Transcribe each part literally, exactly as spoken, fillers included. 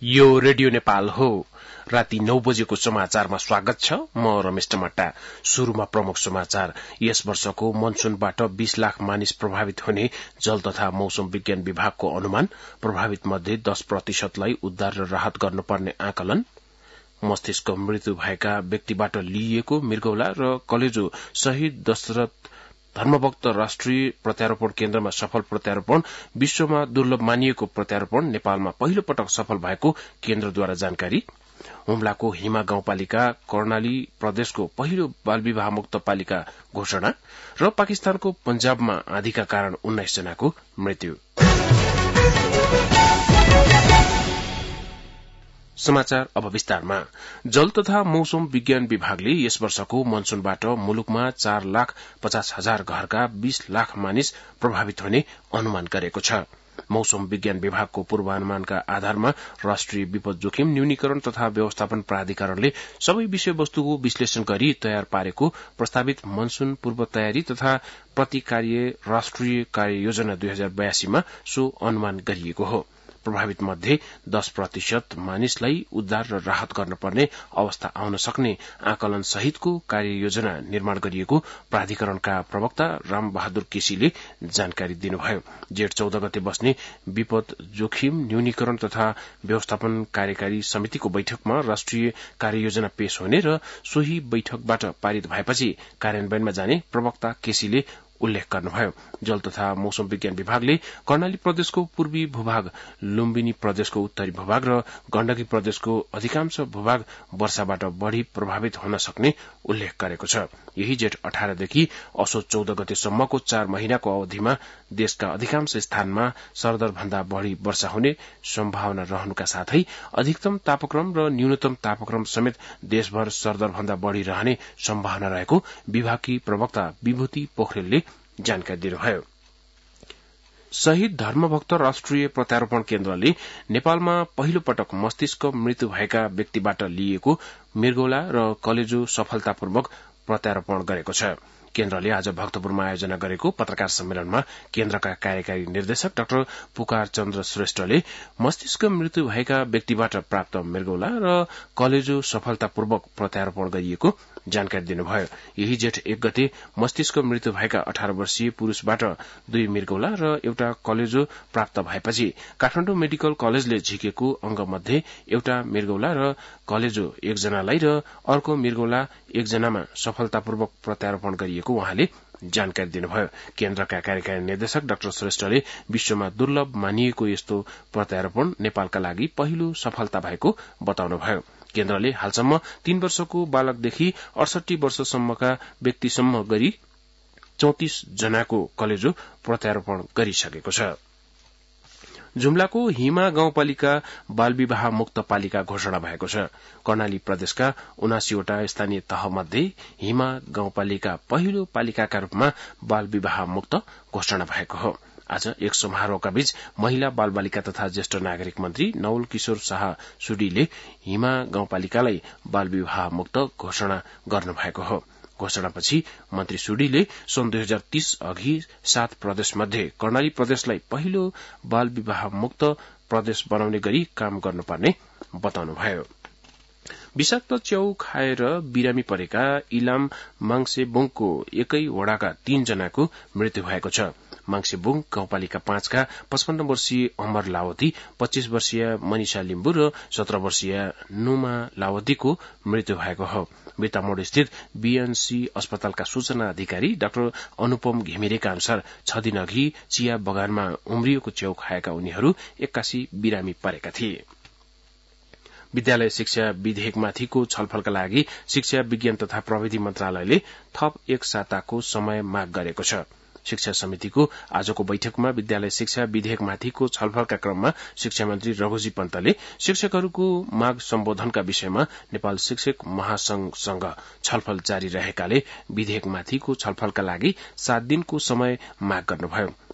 यो रेडियो नेपाल हो। राति नौ बजेको समाचारमा स्वागत छ। म रमेश टमट्टा। शुरूमा प्रमुख समाचार। यस वर्षको मनसूनबाट बीस लाख मानिस प्रभावित हुने जल तथा मौसम विज्ञान विभागको अनुमान। प्रभावित मध्ये दस प्रतिशतलाई उद्धार र राहत गर्नुपर्ने आकलन। मस्तिष्क मृत्यु भएका व्यक्तिबाट लिइएको मृगौला र कलेजो शहीद दशरथ धर्मभक्त राष्ट्रिय प्रत्यारोपण केन्द्रमा सफल प्रत्यारोपण। विश्वमा दुर्लभ मानिएको प्रत्यारोपण नेपालमा पहिलो पटक सफल भएको केन्द्रद्वारा जानकारी। हुम्लाको हिमा गाउँपालिका कर्णाली प्रदेशको पहिलो बालविवाह मुक्त पालिका घोषणा र पाकिस्तानको पंजाबमा आँधीका कारण उन्नाइस जनाको मृत्यु। समाचार अब विस्तारमा। जल तथा मौसम विज्ञान विभागले यस वर्षको मनसूनबाट मुलुकमा चार लाख पचास हजार घरका बीस लाख मानिस प्रभावित हुने अनुमान गरेको छ। मौसम विज्ञान विभागको पूर्वानुमानका आधारमा राष्ट्रिय विपद जोखिम न्यूनीकरण तथा व्यवस्थापन प्राधिकरणले सबै विषयवस्तुको विश्लेषण गरी तयार पारेको प्रस्तावित मनसून पूर्व तयारी तथा प्रतिकार्य राष्ट्रिय कार्ययोजना दुई हजार बयासीमा सो अनुमान गरिएको हो। प्रभावित मध्ये दस प्रतिशत मानिसलाई उद्धार र राहत गर्नुपर्ने अवस्था आउन सक्ने आकलन सहितको कार्ययोजना निर्माण गरिएको प्राधिकरणका प्रवक्ता राम बहादुर केसीले जानकारी दिनुभयो। जेठ चौध गते बस्ने विपद जोखिम न्यूनीकरण तथा व्यवस्थापन कार्यकारी समितिको बैठकमा राष्ट्रिय कार्ययोजना पेश हुने र सोही बैठकबाट पारित भएपछि कार्यान्वयनमा जाने प्रवक्ता केसीले उल्लेख गर्नुभयो। जल तथा मौसम विज्ञान विभागले कर्णाली प्रदेशको पूर्वी भूभाग, लुम्बिनी प्रदेशको उत्तरी भूभाग र गण्डकी प्रदेशको अधिकांश भूभाग वर्षाबाट बढ़ी प्रभावित हुन सक्ने उल्लेख गरेको छ। यही जेठ अठारदेखि असोज चौध गतेसम्मको चार महिनाको अवधिमा देशका अधिकांश स्थानमा सरदर भन्दा बढ़ी वर्षा हुने सम्भावना रहनुका साथै अधिकतम तापक्रम र न्यूनतम तापक्रम समेत देशभर सरदर भन्दा बढ़ी रहने सम्भावना रहेको विभागकी प्रवक्ता विभूति पोखरेलले जानकारी दिनुभयो। शहीद धर्मभक्त राष्ट्रिय प्रत्यारोपण केन्द्रले नेपालमा पहिलो पटक मस्तिष्क मृत्यु भएका व्यक्तिबाट लिइएको मृगौला र कलेजो सफलतापूर्वक प्रत्यारोपण गरेको छ। केन्द्रले आज भक्तपुरमा आयोजना गरेको पत्रकार सम्मेलनमा केन्द्रका कार्यकारी निर्देशक डाक्टर पुकार चन्द्र श्रेष्ठले मस्तिष्क मृत्यु भएका व्यक्तिबाट प्राप्त मृगौला र कलेजो सफलतापूर्वक प्रत्यारोपण गरिएको जानकारी दिनुभयो। यही जेठ एक गते मस्तिष्क मृत्यु भएका अठार वर्षीय पुरूषबाट दुई मृगौला र एउटा कलेजो प्राप्त भएपछि काठमाडौँ मेडिकल कलेजले झिकेको अंग मध्ये एउटा मृगौला र कलेजो एकजनालाई र अर्को मृगौला एकजनामा सफलतापूर्वक प्रत्यारोपण गरिएको उहाँले जानकारी दिनुभयो। केन्द्रका कार्यकारी निर्देशक डाक्टर श्रेष्ठले विश्वमा दुर्लभ मानिएको यस्तो प्रत्यारोपण नेपालका लागि पहिलो सफलता भएको बताउनुभयो। केन्द्रले हालसम्म तीन वर्षको बालकदेखि अडसठी वर्षसम्मका व्यक्तिसम्म गरी चौतिस जनाको कलेजो प्रत्यारोपण गरिसकेको छ। जुम्लाको हिमा गाउँपालिका बालविवाह मुक्त पालिका घोषणा भएको छ। कर्णाली प्रदेशका उनासीवटा स्थानीय तहमध्ये हिमा गाउँपालिका पहिलो पालिकाका रूपमा बालविवाह मुक्त घोषणा भएको हो। आज एक समारोहका बीच महिला बालबालिका तथा ज्येष्ठ नागरिक मन्त्री नवल किशोर शाह सुडीले हिमा गाउँपालिकालाई बालविवाह मुक्त घोषणा गर्नुभएको हो। घोषणापछि मन्त्री सुडीले सन् दुई हजार तीस अघि सात प्रदेशमध्ये कर्णाली प्रदेशलाई पहिलो बालविवाह मुक्त प्रदेश बनाउने गरी काम गर्नुपर्ने बताउनुभयो। विषाक्त च्याउ खाएर बिरामी परेका इलाम माङसेबुङको एकै वडाका तीन जनाको मृत्यु भएको छ। माङसेबुङ गाउँपालिका पाँचका पचपन्न वर्षीय अमर लावती, पच्चीस वर्षीय मनिषा लिम्बू र सत्र वर्षीय नुमा लावतीको मृत्यु भएको हो। बितामोड़ स्थित बीएनसी अस्पतालका सूचना अधिकारी डाक्टर अनुपम घिमिरेका अनुसार छ दिन अघि चिया बगानमा उम्रिएको च्याउ खाएका उनीहरू एक्कासी बिरामी परेका थिए। विद्यालय शिक्षा विधेयकमाथिको छलफलका लागि शिक्षा विज्ञान तथा प्रविधि मन्त्रालयले थप एक साताको समय माग गरेको छ। शिक्षा समितिको आजको बैठकमा विद्यालय शिक्षा विधेयकमाथिको छलफलका क्रममा शिक्षा मन्त्री रघुजी पन्तले शिक्षकहरूको माग सम्बोधनका विषयमा नेपाल शिक्षक महासंघसँग छलफल जारी रहेकाले विधेयकमाथिको छलफलका लागि सात दिनको समय माग गर्नुभयो।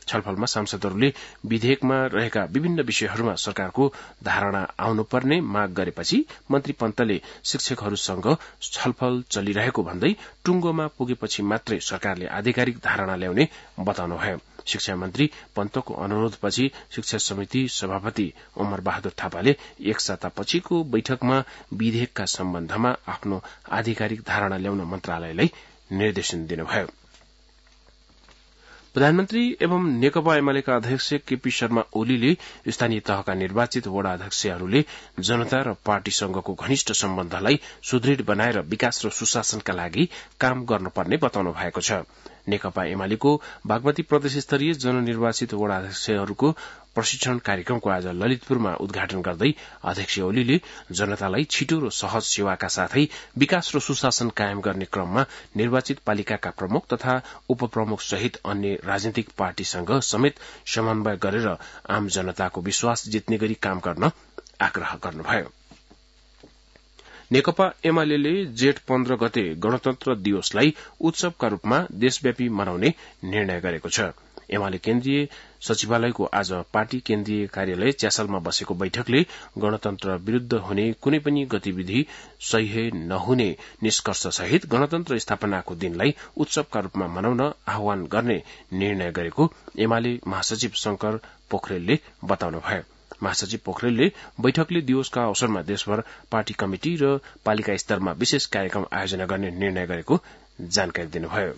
छलफलमा सांसदहरूले विधेयकमा रहेका विभिन्न विषयहरूमा सरकारको धारणा आउनुपर्ने माग गरेपछि मन्त्री पन्तले शिक्षकहरूसँग छलफल चलिरहेको भन्दै टुंगोमा पुगेपछि मात्रै सरकारले आधिकारिक धारणा ल्याउने बताउनुभयो। शिक्षा मन्त्री पन्तको अनुरोधपछि शिक्षा समिति सभापति उमर बहादुर थापाले एक सातापछिको बैठकमा विधेयकका सम्बन्धमा आफ्नो आधिकारिक धारणा ल्याउन मन्त्रालयलाई निर्देशन दिनुभयो। प्रधानमन्त्री एवं नेकपा एमालेका अध्यक्ष केपी शर्मा ओलीले स्थानीय तहका निर्वाचित वडा अध्यक्षहरूले जनता र पार्टीसँगको घनिष्ठ सम्बन्धलाई सुदृढ़ बनाएर विकास र सुशासनका लागि काम गर्नुपर्ने बताउनु भएको छ। नेकपा एमालेको बागमती प्रदेश स्तरीय जननिर्वाचित वडा अध्यक्षहरूको प्रशिक्षण कार्यक्रमको आज ललितपुरमा उद्घाटन गर्दै अध्यक्ष ओलीले जनतालाई छिटो र सहज सेवाका साथै विकास र सुशासन कायम गर्ने क्रममा निर्वाचित पालिकाका प्रमुख तथा उपप्रमुख सहित अन्य राजनीतिक पार्टीसँग समेत समन्वय गरेर आम जनताको विश्वास जित्ने गरी काम गर्न आग्रह गर्नुभयो। नेकपा एमालेले जेठ पन्ध्र गते गणतन्त्र दिवसलाई उत्सवका रूपमा देशव्यापी मनाउने निर्णय गरेको छ। एमाले केन्द्रीय सचिवालयको आज पार्टी केन्द्रीय कार्यालय च्यासलमा बसेको बैठकले गणतन्त्र विरूद्ध हुने कुनै पनि गतिविधि सह्य नहुने निष्कर्ष सहित गणतन्त्र स्थापनाको दिनलाई उत्सवका रूपमा मनाउन आह्वान गर्ने निर्णय गरेको एमाले महासचिव शंकर पोखरेलले बताउनुभयो। महासचिव पोखरेलले बैठकले दिवसका अवसरमा देशभर पार्टी कमिटि र पालिका स्तरमा विशेष कार्यक्रम आयोजना गर्ने निर्णय गरेको जानकारी दिनुभयो।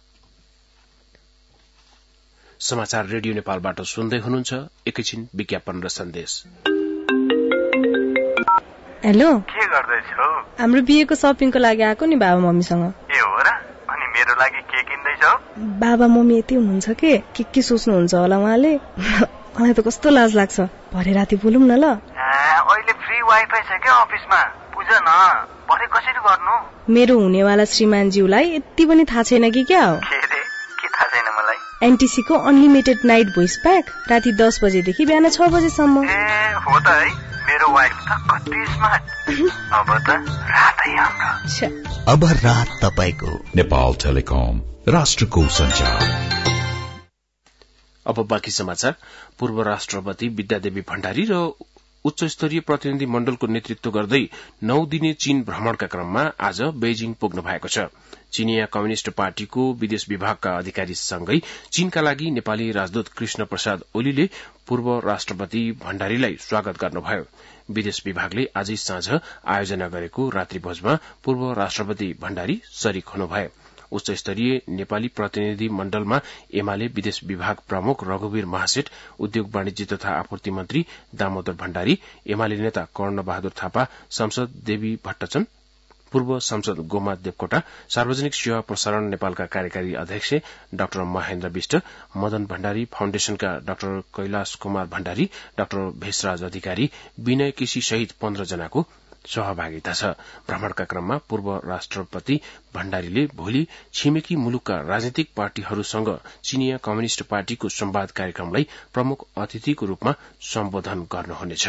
समाचार रेडियो नेपालबाट सुन्दै हुनुहुन्छ। एकैछिन विज्ञापन र सन्देश। हेलो, के गर्दैछौ? हाम्रो बिहेको सपिङको लागि आएको नि बाबा मम्मीसँग। ए हो र? अनि मेरो लागि के किन्दैछौ? बाबा मम्मी यति हुनुहुन्छ के के के सोच्नुहुन्छ होला उहाँले। मलाई त कस्तो लाज लाग्छ। भरे राति बोलौँ न ल। अहिले फ्री वाइफाई छ के अफिसमा? बुझ न, भरे कसरी गर्नु? मेरो हुनेवाला श्रीमानज्यूलाई यति पनि थाहा छैन कि क्या हो? के रे? के थाहा छैन मलाई? एनटीसी को अनलिमिटेड नाइट भोइस प्याक राति दस बजेदेखि बिहान छ बजेसम्म। ए हो त है, मेरो वाइफ त कति स्मार्ट। अब त रातै हाम्रो। अब रात तपाईको। नेपाल टेलिकम, राष्ट्रको सञ्चार। अब बाँकी समाचार। पूर्व राष्ट्रपति विद्यादेवी भण्डारी र उच्च स्तरीय प्रतिनिधि मण्डलको नेतृत्व गर्दै नौ दिने चीन भ्रमणका क्रममा आज बेजिङ पुग्नु भएको छ। चीनिया कम्युनिष्ट पार्टीको विदेश विभागका अधिकारीसँगै चीनका लागि नेपाली राजदूत कृष्ण प्रसाद ओलीले पूर्व राष्ट्रपति भण्डारीलाई स्वागत गर्नुभयो। विदेश विभागले आजै साँझ आयोजना गरेको रात्रिभोजमा पूर्व राष्ट्रपति भण्डारी शरीक हुनुभयो। उच्च स्तरीय नेपाली प्रतिनिधि मण्डलमा एमाले विदेश विभाग प्रमुख रघुवीर महासेठ, उद्योग वाणिज्य तथा आपूर्ति मन्त्री दामोदर भण्डारी, एमाले नेता कर्ण बहादुर थापा, सांसद देवी भट्टचन, पूर्व सांसद गोमा देवकोटा, सार्वजनिक सेवा प्रसारण नेपालका कार्यकारी अध्यक्ष डाक्टर महेन्द्र विष्ट, मदन भण्डारी फाउण्डेशनका डाक्टर कैलाश कुमार भण्डारी, डाक्टर भेषराज अधिकारी, विनय केसी सहित पन्ध्र जनाको सहभागिता छ। भ्रमणका क्रममा पूर्व राष्ट्रपति भण्डारीले भोलि छिमेकी मुलुकका राजनीतिक पार्टीहरूसँग चीनिया कम्युनिष्ट पार्टीको संवाद कार्यक्रमलाई प्रमुख अतिथिको रूपमा सम्बोधन गर्नुहुनेछ।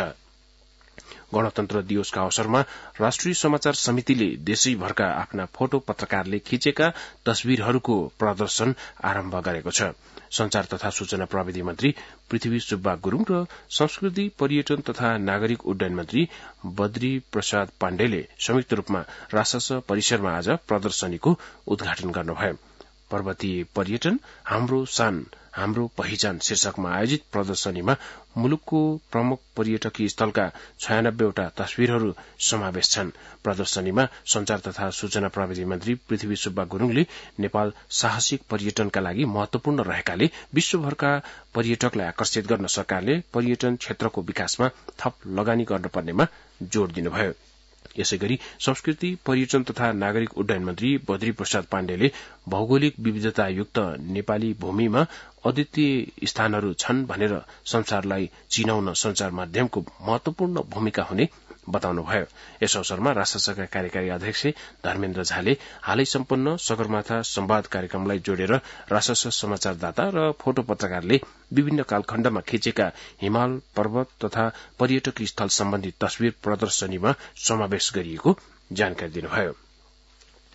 गणतन्त्र दिवसका अवसरमा राष्ट्रिय समाचार समितिले देशैभरका आफ्ना फोटो पत्रकारले खिचेका तस्विरहरूको प्रदर्शन आरम्भ गरेको छ। संचार तथा सूचना प्रविधि मन्त्री पृथ्वी सुब्बा गुरूङ र संस्कृति पर्यटन तथा नागरिक उड्डयन मन्त्री बद्री प्रसाद पाण्डेले संयुक्त रूपमा राजशास परिसरमा आज प्रदर्शनीको उद्घाटन गर्नुभयो। पर्वतीय पर्यटन हाम्रो शान हाम्रो पहिचान शीर्षकमा आयोजित प्रदर्शनीमा मुलुकको प्रमुख पर्यटकीय स्थलका छयानब्बेवटा तस्विरहरू समावेश छन्। प्रदर्शनीमा संचार तथा सूचना प्रविधि मन्त्री पृथ्वी सुब्बा गुरूङले नेपाल साहसिक पर्यटनका लागि महत्वपूर्ण रहेकाले विश्वभरका पर्यटकलाई आकर्षित गर्न सरकारले पर्यटन क्षेत्रको विकासमा थप लगानी गर्नुपर्नेमा जोड़ दिनुभयो। यसैगरी संस्कृति पर्यटन तथा नागरिक उड्डयन मन्त्री बद्री प्रसाद पाण्डेले भौगोलिक विविधतायुक्त नेपाली भूमिमा अद्वितीय स्थानहरू छन् भनेर संसारलाई चिनाउन संचार माध्यमको महत्वपूर्ण भूमिका हुने बताउनुभयो। यस अवसरमा राजशासका कार्यकारी अध्यक्ष धर्मेन्द्र झाले हालै सम्पन्न सगरमाथा संवाद कार्यक्रमलाई जोडेर राजशास समाचारदाता र फोटो पत्रकारले विभिन्न कालखण्डमा खिचेका हिमाल पर्वत तथा पर्यटकीय स्थल सम्बन्धी तस्विर प्रदर्शनीमा समावेश गरिएको जानकारी दिनुभयो।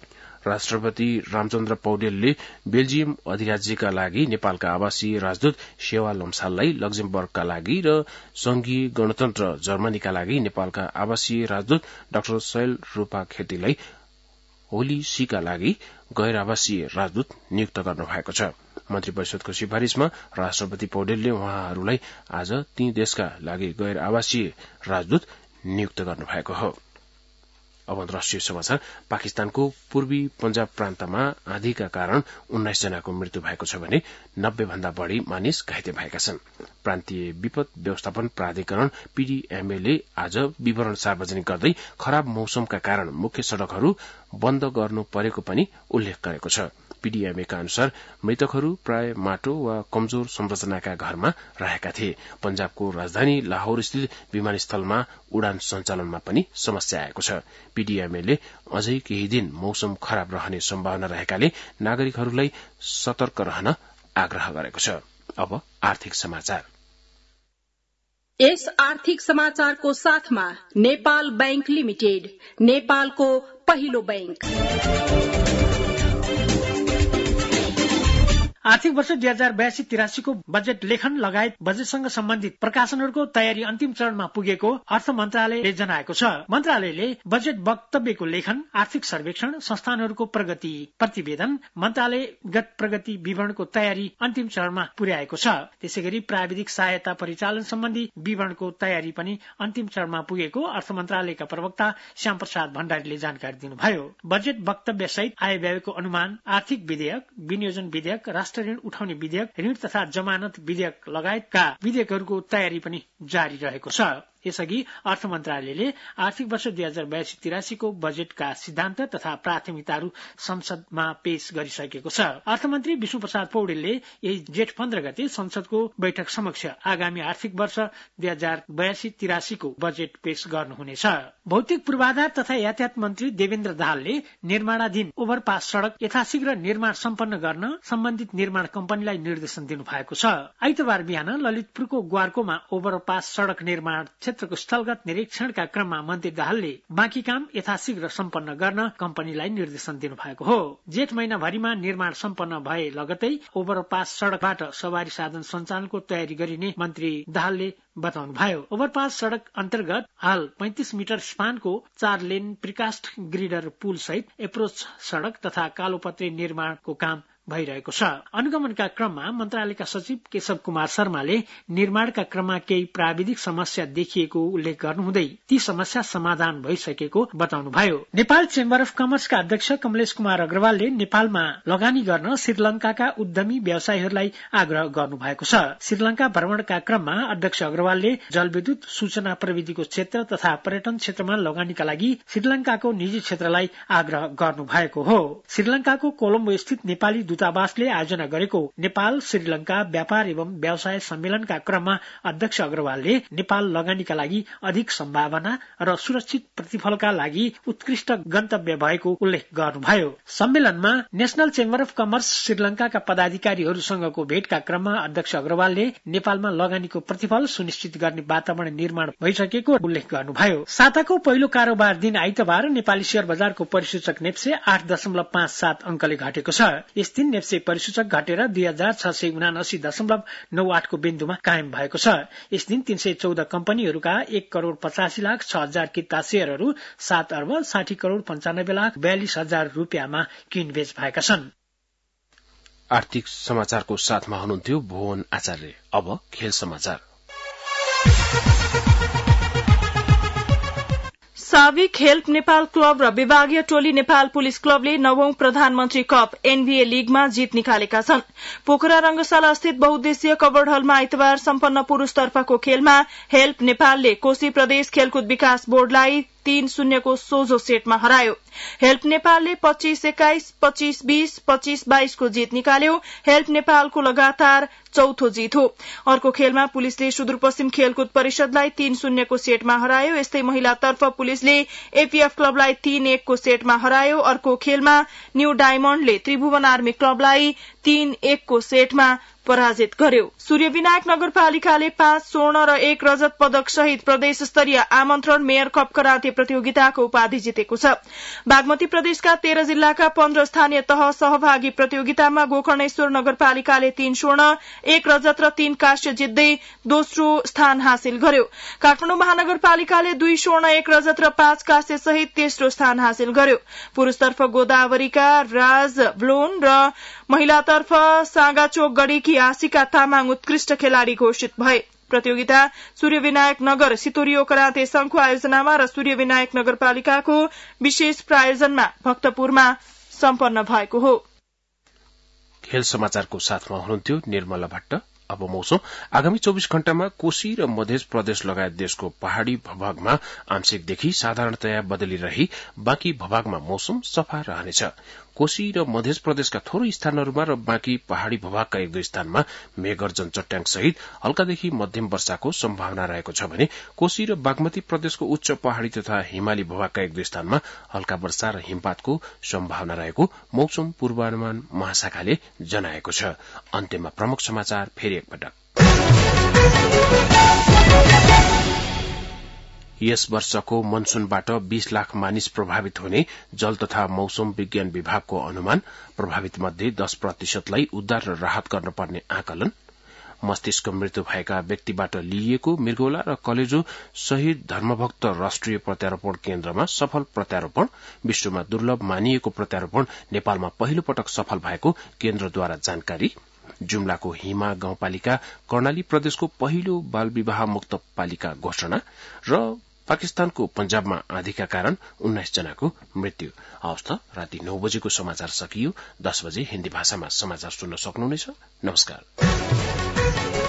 राष्ट्रपति रामचन्द्र पौडेलले बेल्जियम अधिराज्यका लागि नेपालका आवासीय राजदूत सेवा लम्साललाई, लक्जमबर्गका लागि र संघीय गणतन्त्र जर्मनीका लागि नेपालका आवासीय राजदूत डाक्टर शैल रूपा खेतीलाई होली सीका लागि गैर आवासीय राजदूत नियुक्त गर्नु भएको छ। मन्त्री परिषदको सिफारिशमा राष्ट्रपति पौडेलले उहाँहरूलाई आज ती देशका लागि गैर आवासीय राजदूत नियुक्त गर्नु भएको हो। अब राष्ट्रिय समाचार। पाकिस्तानको पूर्वी पंजाब प्रान्तमा आँधीका कारण उन्नाइस जनाको मृत्यु भएको छ भने नब्बे भन्दा बढ़ी मानिस घाइते भएका छन्। प्रान्तीय विपद व्यवस्थापन प्राधिकरण पीडीएमएले आज विवरण सार्वजनिक गर्दै खराब मौसमका कारण मुख्य सड़कहरू बन्द गर्नु परेको पनि उल्लेख गरेको छ। पीडीएमएका अनुसार मृतकहरू प्राय माटो वा कमजोर संरचनाका घरमा रहेका थिए। पंजाबको राजधानी लाहौर स्थित विमानस्थलमा उडान सञ्चालनमा पनि समस्या आएको छ। पीडीएमएले अझै केही दिन मौसम खराब रहने सम्भावना रहेकाले नागरिकहरूलाई सतर्क रहन आग्रह गरेको छ। अब आर्थिक समाचार। यस आर्थिक समाचारको साथमा नेपाल बैंक लिमिटेड, नेपालको पहिलो बैंक। आर्थिक वर्ष दुई हजार बयासी तिरासीको बजेट लेखन लगायत बजेटसँग सम्बन्धित प्रकाशनहरूको तयारी अन्तिम चरणमा पुगेको अर्थ मन्त्रालयले जनाएको छ। मन्त्रालयले बजेट वक्तव्यको लेखन, आर्थिक सर्वेक्षण, संस्थानहरूको प्रगति प्रतिवेदन, मन्त्रालयगत प्रगति विवरणको तयारी अन्तिम चरणमा पुर्याएको छ। त्यसैगरी प्राविधिक सहायता परिचालन सम्बन्धी विवरणको तयारी पनि अन्तिम चरणमा पुगेको अर्थ मन्त्रालयका प्रवक्ता श्याम प्रसाद भण्डारीले जानकारी दिनुभयो। बजेट वक्तव्य सहित आय व्ययको अनुमान, आर्थिक विधेयक, विनियोजन विधेयक, राष्ट्र ऋण उठाउने विधेयक, ऋण तथा जमानत विधेयक लगायतका विधेयकहरूको तयारी पनि जारी रहेको छ। यसअघि अर्थ मन्त्रालयले आर्थिक वर्ष दुई हजार बयासी तिरासीको बजेटका सिद्धान्त तथा प्राथमिकताहरू संसदमा पेश गरिसकेको छ। अर्थमन्त्री विष्णु प्रसाद पौडेलले यही जेठ पन्ध्र गते संसदको बैठक समक्ष आगामी आर्थिक वर्ष दुई हजार बयासी तिरासीको बजेट पेश गर्नुहुनेछ। भौतिक पूर्वाधार तथा यातायात मन्त्री देवेन्द्र दाहालले निर्माणाधीन ओभरपास सड़क यथाशीघ्र निर्माण सम्पन्न गर्न सम्बन्धित निर्माण कम्पनीलाई निर्देशन दिनु भएको छ। आइतबार बिहान ललितपुरको ग्वारकोमा ओभरपास सड़क निर्माण क्षेत्रको स्थलगत निरीक्षणका क्रममा मन्त्री दाहालले बाँकी काम यथाशीघ्र सम्पन्न गर्न कम्पनीलाई निर्देशन दिनु भएको हो। जेठ महिनाभरिमा निर्माण सम्पन्न भए लगतै ओभरपास सड़कबाट सवारी साधन सञ्चालनको तयारी गरिने मन्त्री दाहालले बताउनुभयो। ओभरपास सड़क अन्तर्गत हाल पैंतिस मिटर स्पानको चार लेन प्रिकास्ट ग्रिडर पुल सहित एप्रोच सड़क तथा कालोपत्रे निर्माणको काम भइरहेको छ। अनुगमनका क्रममा मन्त्रालयका सचिव केशव कुमार शर्माले निर्माणका क्रममा केही प्राविधिक समस्या देखिएको उल्लेख गर्नुहुँदै ती समस्या समाधान भइसकेको बताउनुभयो। नेपाल चेम्बर अफ कमर्सका अध्यक्ष कमलेश कुमार अग्रवालले नेपालमा लगानी गर्न श्रीलंकाका उद्यमी व्यवसायीहरूलाई आग्रह गर्नुभएको छ। श्रीलंका भ्रमणका क्रममा अध्यक्ष अग्रवालले जलविद्युत, सूचना प्रविधिको क्षेत्र तथा पर्यटन क्षेत्रमा लगानीका लागि श्रीलंकाको निजी क्षेत्रलाई आग्रह गर्नुभएको हो। श्रीलंकाको कोलम्बो स्थित नेपाली दूतावासले आयोजना गरेको नेपाल श्रीलंका व्यापार एवं व्यवसाय सम्मेलनका क्रममा अध्यक्ष अग्रवालले नेपाल लगानीका लागि अधिक सम्भावना र सुरक्षित प्रतिफलका लागि उत्कृष्ट गन्तव्य भएको उल्लेख गर्नुभयो। सम्मेलनमा नेशनल चेम्बर अफ कमर्स श्रीलंकाका पदाधिकारीहरूसँगको भेटका क्रममा अध्यक्ष अग्रवालले नेपालमा लगानीको प्रतिफल सुनिश्चित गर्ने वातावरण निर्माण भइसकेको उल्लेख गर्नुभयो। साताको पहिलो कारोबार दिन आइतबार नेपाली शेयर बजारको परिसूचक नेप्से आठ दशमलव पाँच सात अंकले घटेको छ। यस दिन नेप्से परिसूचक घटेर दुई हजार छ सय उनासी दशमलव नौ आठको बिन्दुमा कायम भएको छ। यस दिन तीन सय चौध कम्पनीहरूका एक करोड़ पचासी लाख छ हजार किता शेयरहरू सात अर्ब साठी करोड़ पञ्चानब्बे लाख बयालिस हजार रूपियाँमा किनबेच भएका छन्। आर्थिक समाचारको साथमा हुनुहुन्थ्यो भुवन आचार्य। अब खेल समाचार। साविक हेल्प नेपाल क्लब र विभागीय टोली नेपाल पुलिस क्लबले नवौं प्रधानमन्त्री कप एनबीए लीगमा जीत निकालेका छन्। पोखरा रंगशाला स्थित बहुद्देश्य कवर्ड हलमा आइतबार सम्पन्न पुरूषतर्फको खेलमा हेल्प नेपालले कोशी प्रदेश खेलकुद विकास बोर्डलाई तीन शून्यको सोझो सेटमा हरायो। हेल्प नेपालले पच्चीस एक्काइस, पच्चीस बीस, पच्चीस बाइसको जीत निकाल्यो। हेल्प नेपालको लगातार चौथो जीत हो। अर्को खेलमा पुलिसले सुदूरपश्चिम खेलकुद परिषदलाई तीन शून्यको सेटमा हरायो। यस्तै महिलातर्फ पुलिसले एपीएफ क्लबलाई तीन एकको सेटमा हरायो। अर्को खेलमा न्यू डायमण्डले त्रिभुवन आर्मी क्लबलाई तीन एकको सेटमा पराजित गर्यो। सूर्यविनायक नगरपालिकाले पाँच स्वर्ण र एक रजत पदक सहित प्रदेश स्तरीय आमन्त्रण मेयर कप कराते प्रतियोगिताको उपाधि जितेको छ। बागमती प्रदेशका तेह्र जिल्लाका पन्ध्र स्थानीय तह सहभागी प्रतियोगितामा गोकर्णेश्वर नगरपालिकाले तीन स्वर्ण एक रजत र तीन काँस्य जित्दै दोस्रो स्थान हासिल गर्यो। काठमाडौँ महानगरपालिकाले दुई स्वर्ण एक रजत र पाँच काँस्य सहित तेस्रो स्थान हासिल गर्यो। पुरूषतर्फ गोदावरीका राज ब्लोन र महिलातर्फ सागाचोक गढीकी आशिका तामाङ उत्कृष्ट खेलाड़ी घोषित भए। प्रतियोगिता सूर्यविनायक नगर सितोरियो कराते संघको आयोजनामा र सूर्यविनायक नगरपालिकाको विशेष प्रायोजनमा भक्तपुरमा सम्पन्न भएको हो। खेल समाचारको साथमा हुनुहुन्थ्यो निर्मला भट्ट। अब मौसम। आगामी चौबीस घण्टामा कोशी र मध्य प्रदेश लगायत देशको पहाड़ी भूभागमा आंशिकदेखि साधारणतया बदली रही बाँकी भूभागमा मौसम सफा रहनेछ। कोशी र मध्य प्रदेशका थोरै स्थानहरूमा र बाँकी पहाड़ी भूभागका एक दुई स्थानमा मेघगर्जन चट्याङ सहित हल्कादेखि मध्यम वर्षाको सम्भावना रहेको छ भने कोशी र बागमती प्रदेशको उच्च पहाड़ी तथा हिमाली भूभागका एक दुई स्थानमा हल्का वर्षा र हिमपातको सम्भावना रहेको मौसम पूर्वानुमान महाशाखाले जनाएको छ। अन्त्यमा प्रमुख समाचार फेरि एकपटक। यस वर्षको मनसूनबाट बीस लाख मानिस प्रभावित हुने जल तथा मौसम विज्ञान विभागको अनुमान। प्रभावित मध्ये दस प्रतिशतलाई उद्धार र राहत गर्नुपर्ने आकलन। मस्तिष्क मृत्यु भएका व्यक्तिबाट लिइएको मृगौला र कलेजो शहीद धर्मभक्त राष्ट्रिय प्रत्यारोपण केन्द्रमा सफल प्रत्यारोपण। विश्वमा दुर्लभ मानिएको प्रत्यारोपण नेपालमा पहिलो पटक सफल भएको केन्द्रद्वारा जानकारी। जुम्लाको हिमा गाउँपालिका कर्णाली प्रदेशको पहिलो बाल विवाह मुक्त पालिका घोषणा र पाकिस्तानको पंजाबमा आँधीका कारण उन्नाइस जनाको मृत्यु। हवस् त राति नौ बजेको समाचार सकियो। दस बजे हिन्दी भाषामा समाचार सुन्न सक्नुहुनेछ। नमस्कार।